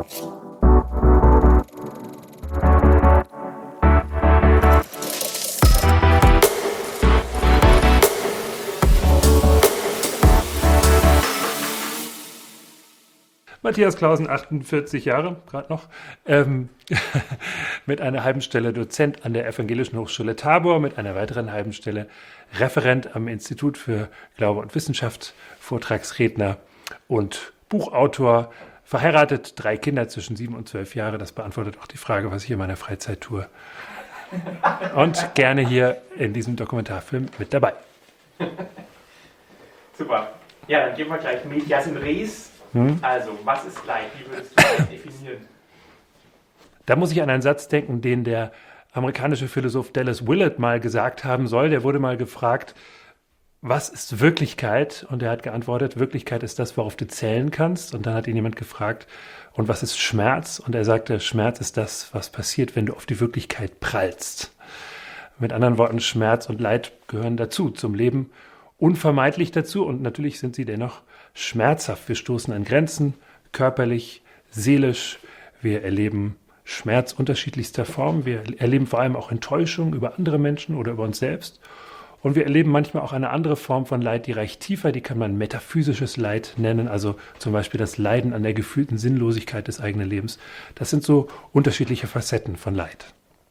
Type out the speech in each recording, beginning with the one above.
Matthias Clausen, 48 Jahre, gerade noch, mit einer halben Stelle Dozent an der Evangelischen Hochschule Tabor, mit einer weiteren halben Stelle Referent am Institut für Glaube und Wissenschaft, Vortragsredner und Buchautor, verheiratet, 3 Kinder zwischen 7 und 12 Jahre. Das beantwortet auch die Frage, was ich in meiner Freizeit tue. Und gerne hier in diesem Dokumentarfilm mit dabei. Super. Ja, dann gehen wir gleich Medias in Res. Also, was ist Leid? Wie würdest du das definieren? Da muss ich an einen Satz denken, den der amerikanische Philosoph Dallas Willard mal gesagt haben soll. Der wurde mal gefragt, was ist Wirklichkeit? Und er hat geantwortet, Wirklichkeit ist das, worauf du zählen kannst. Und dann hat ihn jemand gefragt, und was ist Schmerz? Und er sagte, Schmerz ist das, was passiert, wenn du auf die Wirklichkeit prallst. Mit anderen Worten, Schmerz und Leid gehören dazu, zum Leben unvermeidlich dazu. Und natürlich sind sie dennoch schmerzhaft. Wir stoßen an Grenzen, körperlich, seelisch. Wir erleben Schmerz unterschiedlichster Form. Wir erleben vor allem auch Enttäuschung über andere Menschen oder über uns selbst. Und wir erleben manchmal auch eine andere Form von Leid, die reicht tiefer. Die kann man metaphysisches Leid nennen, also zum Beispiel das Leiden an der gefühlten Sinnlosigkeit des eigenen Lebens. Das sind so unterschiedliche Facetten von Leid.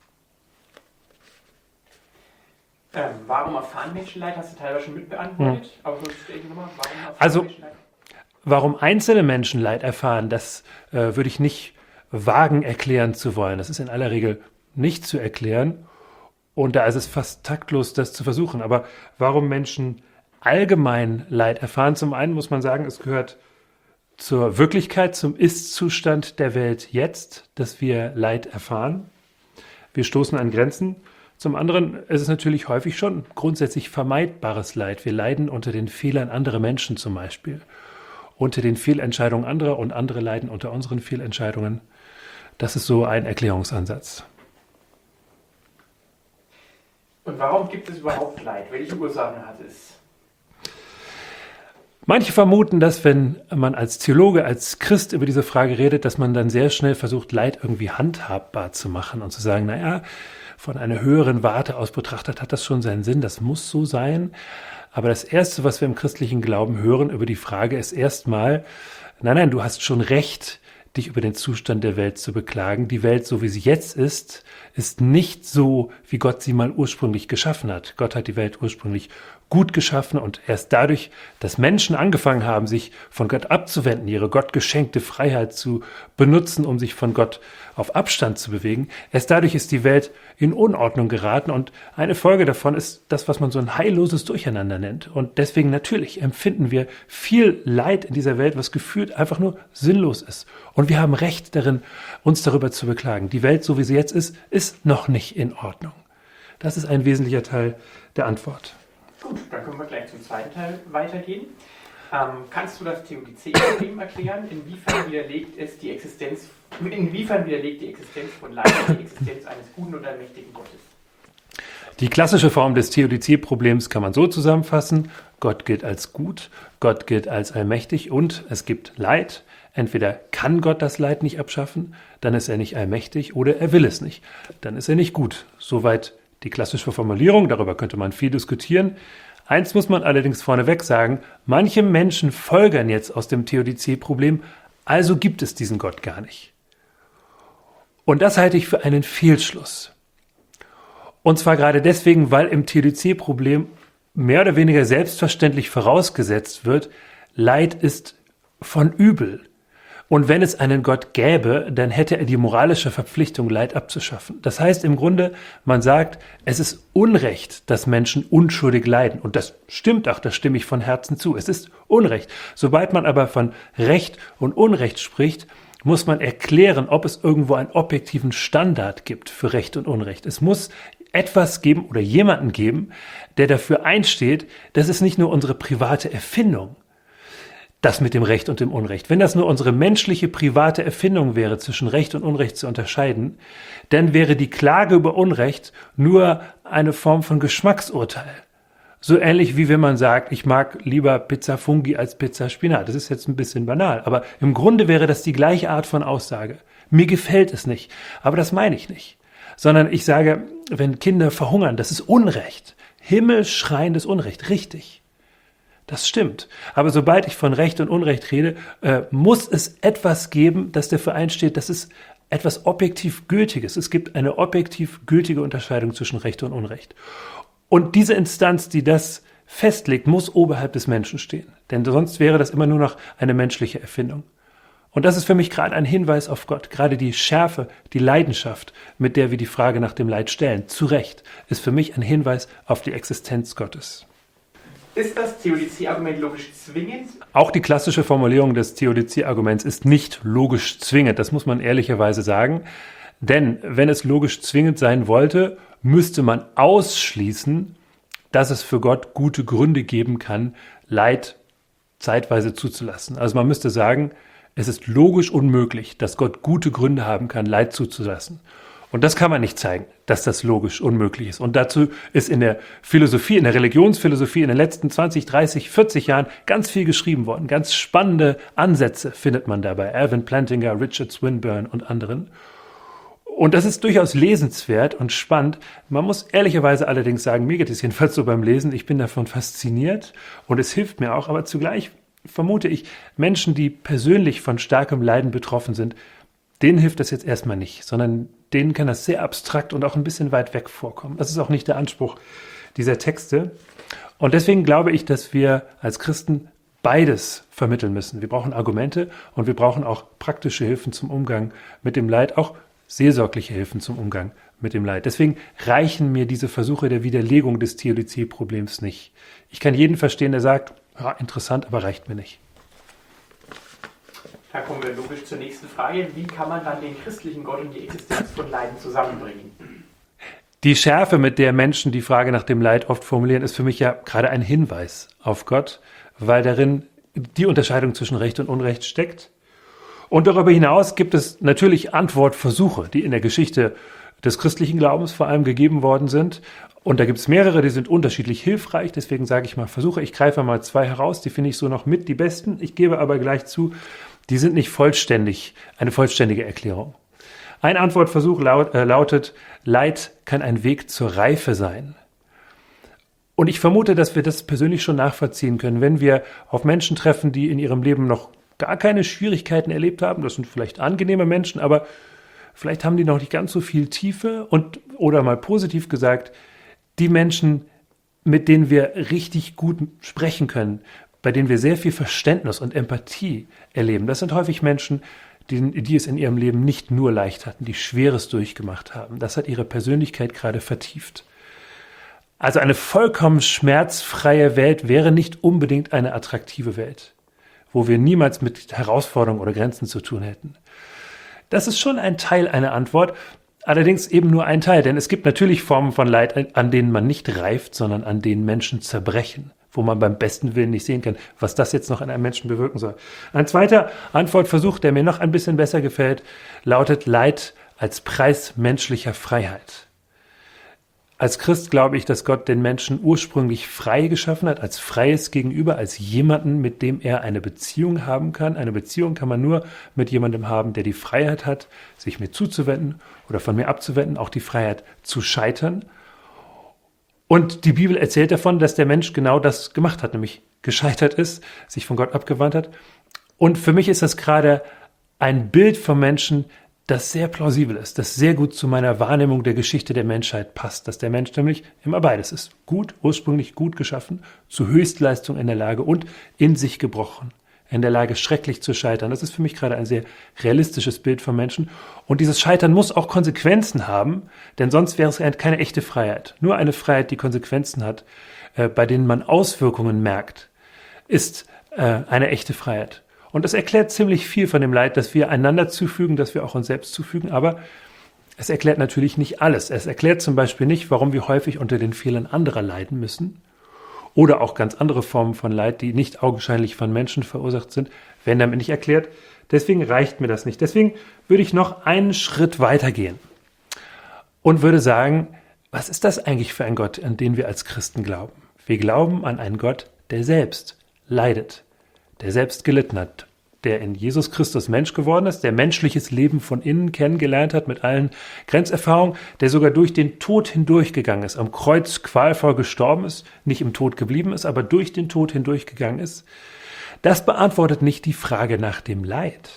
Warum erfahren Menschen Leid? Hast du teilweise schon mitbeantwortet. Aber so stell ich nochmal, warum erfahren Also, Menschen Leid? Warum einzelne Menschen Leid erfahren, das würde ich nicht wagen erklären zu wollen. Das ist in aller Regel nicht zu erklären. Und da ist es fast taktlos, das zu versuchen. Aber warum Menschen allgemein Leid erfahren? Zum einen muss man sagen, es gehört zur Wirklichkeit, zum Ist-Zustand der Welt jetzt, dass wir Leid erfahren. Wir stoßen an Grenzen. Zum anderen ist es natürlich häufig schon grundsätzlich vermeidbares Leid. Wir leiden unter den Fehlern anderer Menschen zum Beispiel, unter den Fehlentscheidungen anderer, und andere leiden unter unseren Fehlentscheidungen. Das ist so ein Erklärungsansatz. Und warum gibt es überhaupt Leid? Welche Ursachen hat es? Manche vermuten, dass wenn man als Theologe, als Christ über diese Frage redet, dass man dann sehr schnell versucht, Leid irgendwie handhabbar zu machen und zu sagen, naja, von einer höheren Warte aus betrachtet hat das schon seinen Sinn, das muss so sein. Aber das Erste, was wir im christlichen Glauben hören über die Frage, ist erstmal, nein, du hast schon recht, dich über den Zustand der Welt zu beklagen. Die Welt, so wie sie jetzt ist nicht so, wie Gott sie mal ursprünglich geschaffen hat. Gott hat die Welt ursprünglich gut geschaffen, und erst dadurch, dass Menschen angefangen haben, sich von Gott abzuwenden, ihre Gott geschenkte Freiheit zu benutzen, um sich von Gott auf Abstand zu bewegen, erst dadurch ist die Welt in Unordnung geraten, und eine Folge davon ist das, was man so ein heilloses Durcheinander nennt. Und deswegen natürlich empfinden wir viel Leid in dieser Welt, was gefühlt einfach nur sinnlos ist. Und wir haben Recht darin, uns darüber zu beklagen. Die Welt, so wie sie jetzt ist noch nicht in Ordnung. Das ist ein wesentlicher Teil der Antwort. Gut, dann können wir gleich zum zweiten Teil weitergehen. Kannst du das Theodizee-Problem erklären? Inwiefern widerlegt die Existenz von Leid die Existenz eines guten und allmächtigen Gottes? Die klassische Form des Theodizee-Problems kann man so zusammenfassen: Gott gilt als gut, Gott gilt als allmächtig, und es gibt Leid. Entweder kann Gott das Leid nicht abschaffen, dann ist er nicht allmächtig, oder er will es nicht, dann ist er nicht gut. Soweit die klassische Formulierung, darüber könnte man viel diskutieren. Eins muss man allerdings vorneweg sagen: Manche Menschen folgern jetzt aus dem Theodizee-Problem, also gibt es diesen Gott gar nicht. Und das halte ich für einen Fehlschluss. Und zwar gerade deswegen, weil im Theodizee-Problem mehr oder weniger selbstverständlich vorausgesetzt wird, Leid ist von Übel. Und wenn es einen Gott gäbe, dann hätte er die moralische Verpflichtung, Leid abzuschaffen. Das heißt im Grunde, man sagt, es ist Unrecht, dass Menschen unschuldig leiden. Und das stimmt auch, das stimme ich von Herzen zu. Es ist Unrecht. Sobald man aber von Recht und Unrecht spricht, muss man erklären, ob es irgendwo einen objektiven Standard gibt für Recht und Unrecht. Es muss etwas geben oder jemanden geben, der dafür einsteht, das ist nicht nur unsere private Erfindung, das mit dem Recht und dem Unrecht. Wenn das nur unsere menschliche, private Erfindung wäre, zwischen Recht und Unrecht zu unterscheiden, dann wäre die Klage über Unrecht nur eine Form von Geschmacksurteil. So ähnlich wie wenn man sagt, ich mag lieber Pizza Fungi als Pizza Spinat. Das ist jetzt ein bisschen banal, aber im Grunde wäre das die gleiche Art von Aussage. Mir gefällt es nicht, aber das meine ich nicht. Sondern ich sage, wenn Kinder verhungern, das ist Unrecht. Himmelschreiendes Unrecht, richtig. Das stimmt. Aber sobald ich von Recht und Unrecht rede, muss es etwas geben, das dafür einsteht, dass es etwas objektiv Gültiges. Es gibt eine objektiv gültige Unterscheidung zwischen Recht und Unrecht. Und diese Instanz, die das festlegt, muss oberhalb des Menschen stehen. Denn sonst wäre das immer nur noch eine menschliche Erfindung. Und das ist für mich gerade ein Hinweis auf Gott. Gerade die Schärfe, die Leidenschaft, mit der wir die Frage nach dem Leid stellen, zu Recht, ist für mich ein Hinweis auf die Existenz Gottes. Ist das Theodizee-Argument logisch zwingend? Auch die klassische Formulierung des Theodizee-Arguments ist nicht logisch zwingend. Das muss man ehrlicherweise sagen. Denn wenn es logisch zwingend sein wollte, müsste man ausschließen, dass es für Gott gute Gründe geben kann, Leid zeitweise zuzulassen. Also man müsste sagen, es ist logisch unmöglich, dass Gott gute Gründe haben kann, Leid zuzulassen. Und das kann man nicht zeigen, dass das logisch unmöglich ist. Und dazu ist in der Philosophie, in der Religionsphilosophie in den letzten 20, 30, 40 Jahren ganz viel geschrieben worden. Ganz spannende Ansätze findet man dabei. Alvin Plantinga, Richard Swinburne und anderen. Und das ist durchaus lesenswert und spannend. Man muss ehrlicherweise allerdings sagen, mir geht es jedenfalls so beim Lesen, ich bin davon fasziniert und es hilft mir auch, aber zugleich vermute ich, Menschen, die persönlich von starkem Leiden betroffen sind, denen hilft das jetzt erstmal nicht, sondern denen kann das sehr abstrakt und auch ein bisschen weit weg vorkommen. Das ist auch nicht der Anspruch dieser Texte. Und deswegen glaube ich, dass wir als Christen beides vermitteln müssen. Wir brauchen Argumente und wir brauchen auch praktische Hilfen zum Umgang mit dem Leid, auch seelsorgliche Hilfen zum Umgang mit dem Leid. Deswegen reichen mir diese Versuche der Widerlegung des Theodizee-Problems nicht. Ich kann jeden verstehen, der sagt, ja, interessant, aber reicht mir nicht. Da kommen wir logisch zur nächsten Frage. Wie kann man dann den christlichen Gott und die Existenz von Leiden zusammenbringen? Die Schärfe, mit der Menschen die Frage nach dem Leid oft formulieren, ist für mich ja gerade ein Hinweis auf Gott, weil darin die Unterscheidung zwischen Recht und Unrecht steckt. Und darüber hinaus gibt es natürlich Antwortversuche, die in der Geschichte des christlichen Glaubens vor allem gegeben worden sind. Und da gibt es mehrere, die sind unterschiedlich hilfreich. Deswegen sage ich mal Versuche. Ich greife mal 2 heraus, die finde ich so noch mit die besten. Ich gebe aber gleich zu, die sind nicht eine vollständige Erklärung. Ein Antwortversuch lautet, Leid kann ein Weg zur Reife sein. Und ich vermute, dass wir das persönlich schon nachvollziehen können, wenn wir auf Menschen treffen, die in ihrem Leben noch gar keine Schwierigkeiten erlebt haben. Das sind vielleicht angenehme Menschen, aber vielleicht haben die noch nicht ganz so viel Tiefe oder mal positiv gesagt, die Menschen, mit denen wir richtig gut sprechen können, bei denen wir sehr viel Verständnis und Empathie erleben. Das sind häufig Menschen, die es in ihrem Leben nicht nur leicht hatten, die Schweres durchgemacht haben. Das hat ihre Persönlichkeit gerade vertieft. Also eine vollkommen schmerzfreie Welt wäre nicht unbedingt eine attraktive Welt, wo wir niemals mit Herausforderungen oder Grenzen zu tun hätten. Das ist schon ein Teil einer Antwort, allerdings eben nur ein Teil, denn es gibt natürlich Formen von Leid, an denen man nicht reift, sondern an denen Menschen zerbrechen, wo man beim besten Willen nicht sehen kann, was das jetzt noch an einem Menschen bewirken soll. Ein zweiter Antwortversuch, der mir noch ein bisschen besser gefällt, lautet Leid als Preis menschlicher Freiheit. Als Christ glaube ich, dass Gott den Menschen ursprünglich frei geschaffen hat, als freies Gegenüber, als jemanden, mit dem er eine Beziehung haben kann. Eine Beziehung kann man nur mit jemandem haben, der die Freiheit hat, sich mir zuzuwenden oder von mir abzuwenden, auch die Freiheit zu scheitern. Und die Bibel erzählt davon, dass der Mensch genau das gemacht hat, nämlich gescheitert ist, sich von Gott abgewandt hat. Und für mich ist das gerade ein Bild vom Menschen, das sehr plausibel ist, das sehr gut zu meiner Wahrnehmung der Geschichte der Menschheit passt, dass der Mensch nämlich immer beides ist. Gut, ursprünglich gut geschaffen, zu Höchstleistung in der Lage und in sich gebrochen, in der Lage schrecklich zu scheitern. Das ist für mich gerade ein sehr realistisches Bild vom Menschen. Und dieses Scheitern muss auch Konsequenzen haben, denn sonst wäre es keine echte Freiheit. Nur eine Freiheit, die Konsequenzen hat, bei denen man Auswirkungen merkt, ist eine echte Freiheit. Und das erklärt ziemlich viel von dem Leid, das wir einander zufügen, das wir auch uns selbst zufügen. Aber es erklärt natürlich nicht alles. Es erklärt zum Beispiel nicht, warum wir häufig unter den Fehlern anderer leiden müssen. Oder auch ganz andere Formen von Leid, die nicht augenscheinlich von Menschen verursacht sind, werden damit nicht erklärt. Deswegen reicht mir das nicht. Deswegen würde ich noch einen Schritt weitergehen und würde sagen, was ist das eigentlich für ein Gott, an den wir als Christen glauben? Wir glauben an einen Gott, der selbst leidet, der selbst gelitten hat, der in Jesus Christus Mensch geworden ist, der menschliches Leben von innen kennengelernt hat mit allen Grenzerfahrungen, der sogar durch den Tod hindurchgegangen ist, am Kreuz qualvoll gestorben ist, nicht im Tod geblieben ist, aber durch den Tod hindurchgegangen ist. Das beantwortet nicht die Frage nach dem Leid,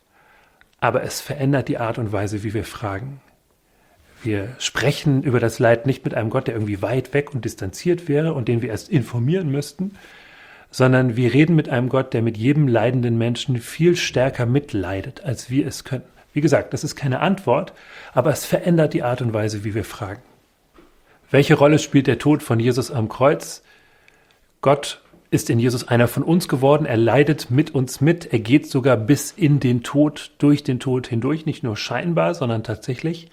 aber es verändert die Art und Weise, wie wir fragen. Wir sprechen über das Leid nicht mit einem Gott, der irgendwie weit weg und distanziert wäre und den wir erst informieren müssten, sondern wir reden mit einem Gott, der mit jedem leidenden Menschen viel stärker mitleidet, als wir es können. Wie gesagt, das ist keine Antwort, aber es verändert die Art und Weise, wie wir fragen. Welche Rolle spielt der Tod von Jesus am Kreuz? Gott ist in Jesus einer von uns geworden, er leidet mit uns mit, er geht sogar bis in den Tod, durch den Tod hindurch, nicht nur scheinbar, sondern tatsächlich.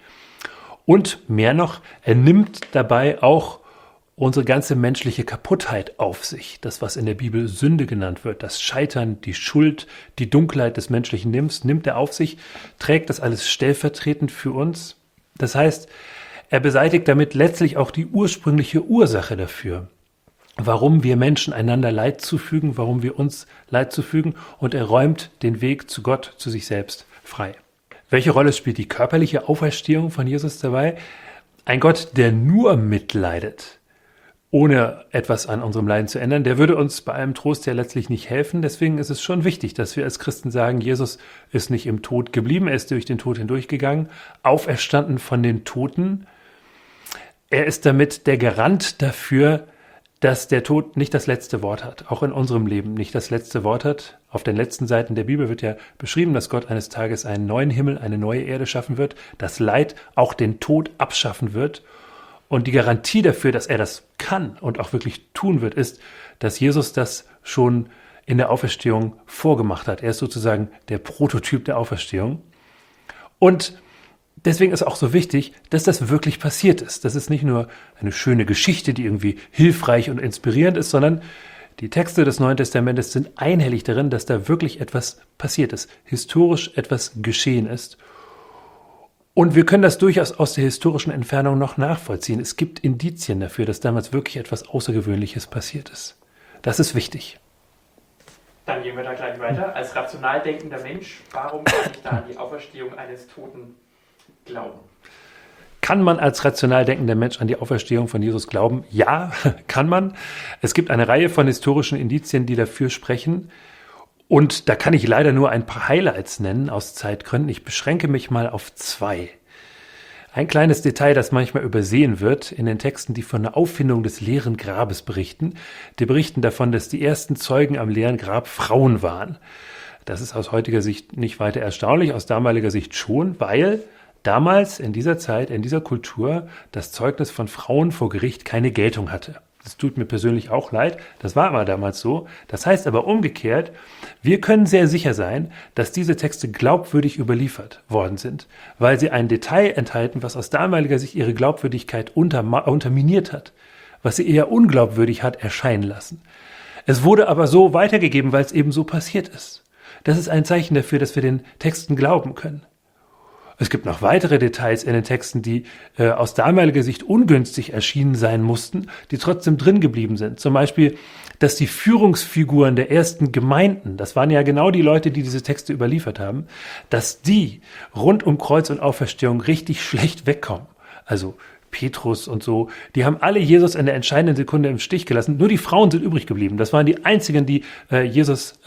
Und mehr noch, er nimmt dabei auch unsere ganze menschliche Kaputtheit auf sich. Das, was in der Bibel Sünde genannt wird, das Scheitern, die Schuld, die Dunkelheit des menschlichen Lebens, nimmt er auf sich, trägt das alles stellvertretend für uns. Das heißt, er beseitigt damit letztlich auch die ursprüngliche Ursache dafür, warum wir Menschen einander Leid zufügen, warum wir uns Leid zufügen, und er räumt den Weg zu Gott, zu sich selbst frei. Welche Rolle spielt die körperliche Auferstehung von Jesus dabei? Ein Gott, der nur mitleidet, ohne etwas an unserem Leiden zu ändern, der würde uns bei einem Trost ja letztlich nicht helfen. Deswegen ist es schon wichtig, dass wir als Christen sagen, Jesus ist nicht im Tod geblieben, er ist durch den Tod hindurchgegangen, auferstanden von den Toten. Er ist damit der Garant dafür, dass der Tod nicht das letzte Wort hat, auch in unserem Leben nicht das letzte Wort hat. Auf den letzten Seiten der Bibel wird ja beschrieben, dass Gott eines Tages einen neuen Himmel, eine neue Erde schaffen wird, das Leid, auch den Tod abschaffen wird. Und die Garantie dafür, dass er das kann und auch wirklich tun wird, ist, dass Jesus das schon in der Auferstehung vorgemacht hat. Er ist sozusagen der Prototyp der Auferstehung. Und deswegen ist auch so wichtig, dass das wirklich passiert ist. Das ist nicht nur eine schöne Geschichte, die irgendwie hilfreich und inspirierend ist, sondern die Texte des Neuen Testamentes sind einhellig darin, dass da wirklich etwas passiert ist, historisch etwas geschehen ist. Und wir können das durchaus aus der historischen Entfernung noch nachvollziehen. Es gibt Indizien dafür, dass damals wirklich etwas Außergewöhnliches passiert ist. Das ist wichtig. Dann gehen wir da gleich weiter. Als rational denkender Mensch, warum kann ich da an die Auferstehung eines Toten glauben? Kann man als rational denkender Mensch an die Auferstehung von Jesus glauben? Ja, kann man. Es gibt eine Reihe von historischen Indizien, die dafür sprechen. Und da kann ich leider nur ein paar Highlights nennen aus Zeitgründen. Ich beschränke mich mal auf 2. Ein kleines Detail, das manchmal übersehen wird in den Texten, die von der Auffindung des leeren Grabes berichten. Die berichten davon, dass die ersten Zeugen am leeren Grab Frauen waren. Das ist aus heutiger Sicht nicht weiter erstaunlich, aus damaliger Sicht schon, weil damals, in dieser Zeit, in dieser Kultur, das Zeugnis von Frauen vor Gericht keine Geltung hatte. Das tut mir persönlich auch leid, das war aber damals so. Das heißt aber umgekehrt, wir können sehr sicher sein, dass diese Texte glaubwürdig überliefert worden sind, weil sie ein Detail enthalten, was aus damaliger Sicht ihre Glaubwürdigkeit unterminiert hat, was sie eher unglaubwürdig hat erscheinen lassen. Es wurde aber so weitergegeben, weil es eben so passiert ist. Das ist ein Zeichen dafür, dass wir den Texten glauben können. Es gibt noch weitere Details in den Texten, die aus damaliger Sicht ungünstig erschienen sein mussten, die trotzdem drin geblieben sind. Zum Beispiel, dass die Führungsfiguren der ersten Gemeinden, das waren ja genau die Leute, die diese Texte überliefert haben, dass die rund um Kreuz und Auferstehung richtig schlecht wegkommen. Also Petrus und so, die haben alle Jesus in der entscheidenden Sekunde im Stich gelassen. Nur die Frauen sind übrig geblieben. Das waren die einzigen, die Jesus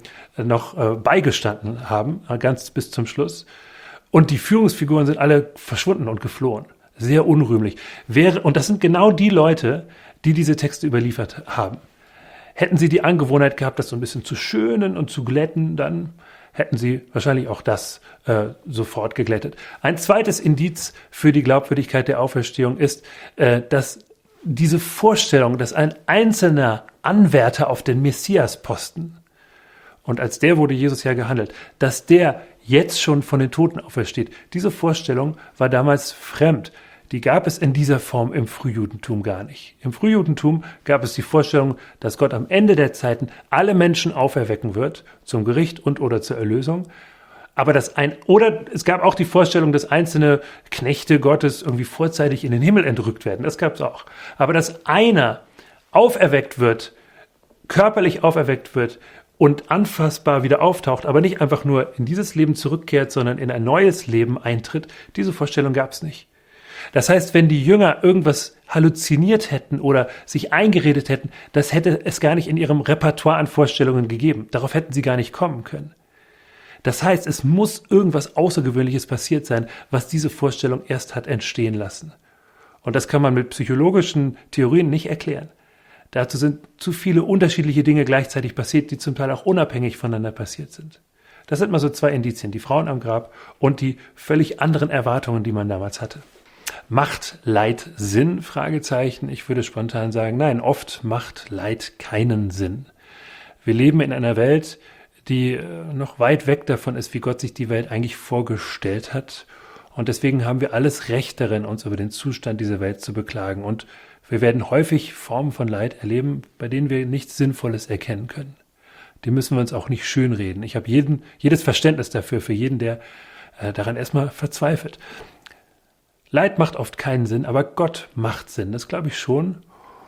noch beigestanden haben, ganz bis zum Schluss. Und die Führungsfiguren sind alle verschwunden und geflohen. Sehr unrühmlich. Und das sind genau die Leute, die diese Texte überliefert haben. Hätten sie die Angewohnheit gehabt, das so ein bisschen zu schönen und zu glätten, dann hätten sie wahrscheinlich auch das sofort geglättet. Ein zweites Indiz für die Glaubwürdigkeit der Auferstehung ist, dass diese Vorstellung, dass ein einzelner Anwärter auf den Messiasposten, und als der wurde Jesus ja gehandelt, dass der jetzt schon von den Toten aufersteht. Diese Vorstellung war damals fremd. Die gab es in dieser Form im Frühjudentum gar nicht. Im Frühjudentum gab es die Vorstellung, dass Gott am Ende der Zeiten alle Menschen auferwecken wird, zum Gericht und oder zur Erlösung. Aber es gab auch die Vorstellung, dass einzelne Knechte Gottes irgendwie vorzeitig in den Himmel entrückt werden. Das gab es auch. Aber dass einer auferweckt wird, körperlich auferweckt wird und anfassbar wieder auftaucht, aber nicht einfach nur in dieses Leben zurückkehrt, sondern in ein neues Leben eintritt, diese Vorstellung gab es nicht. Das heißt, wenn die Jünger irgendwas halluziniert hätten oder sich eingeredet hätten, das hätte es gar nicht in ihrem Repertoire an Vorstellungen gegeben. Darauf hätten sie gar nicht kommen können. Das heißt, es muss irgendwas Außergewöhnliches passiert sein, was diese Vorstellung erst hat entstehen lassen. Und das kann man mit psychologischen Theorien nicht erklären. Dazu sind zu viele unterschiedliche Dinge gleichzeitig passiert, die zum Teil auch unabhängig voneinander passiert sind. Das sind mal so 2 Indizien, die Frauen am Grab und die völlig anderen Erwartungen, die man damals hatte. Macht Leid Sinn? Fragezeichen. Ich würde spontan sagen, nein, oft macht Leid keinen Sinn. Wir leben in einer Welt, die noch weit weg davon ist, wie Gott sich die Welt eigentlich vorgestellt hat. Und deswegen haben wir alles Recht darin, uns über den Zustand dieser Welt zu beklagen. Und wir werden häufig Formen von Leid erleben, bei denen wir nichts Sinnvolles erkennen können. Die müssen wir uns auch nicht schönreden. Ich habe jedes Verständnis dafür, für jeden, der daran erstmal verzweifelt. Leid macht oft keinen Sinn, aber Gott macht Sinn, das glaube ich schon.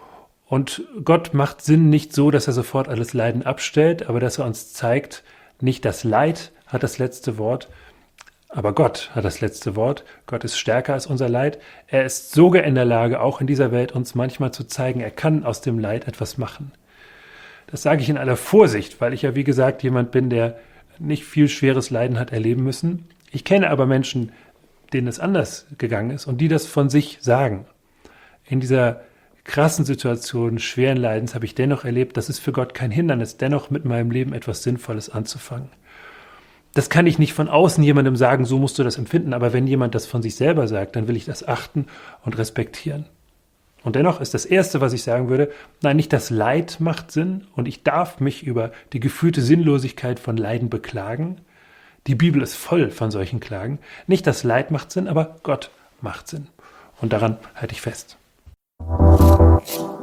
Und Gott macht Sinn nicht so, dass er sofort alles Leiden abstellt, aber dass er uns zeigt, nicht das Leid hat das letzte Wort, aber Gott hat das letzte Wort. Gott ist stärker als unser Leid. Er ist sogar in der Lage, auch in dieser Welt uns manchmal zu zeigen, er kann aus dem Leid etwas machen. Das sage ich in aller Vorsicht, weil ich ja, wie gesagt, jemand bin, der nicht viel schweres Leiden hat erleben müssen. Ich kenne aber Menschen, denen es anders gegangen ist und die das von sich sagen. In dieser krassen Situation, schweren Leidens habe ich dennoch erlebt, dass es für Gott kein Hindernis, dennoch mit meinem Leben etwas Sinnvolles anzufangen. Das kann ich nicht von außen jemandem sagen, so musst du das empfinden, aber wenn jemand das von sich selber sagt, dann will ich das achten und respektieren. Und dennoch ist das Erste, was ich sagen würde, nein, nicht das Leid macht Sinn und ich darf mich über die gefühlte Sinnlosigkeit von Leiden beklagen. Die Bibel ist voll von solchen Klagen. Nicht das Leid macht Sinn, aber Gott macht Sinn. Und daran halte ich fest.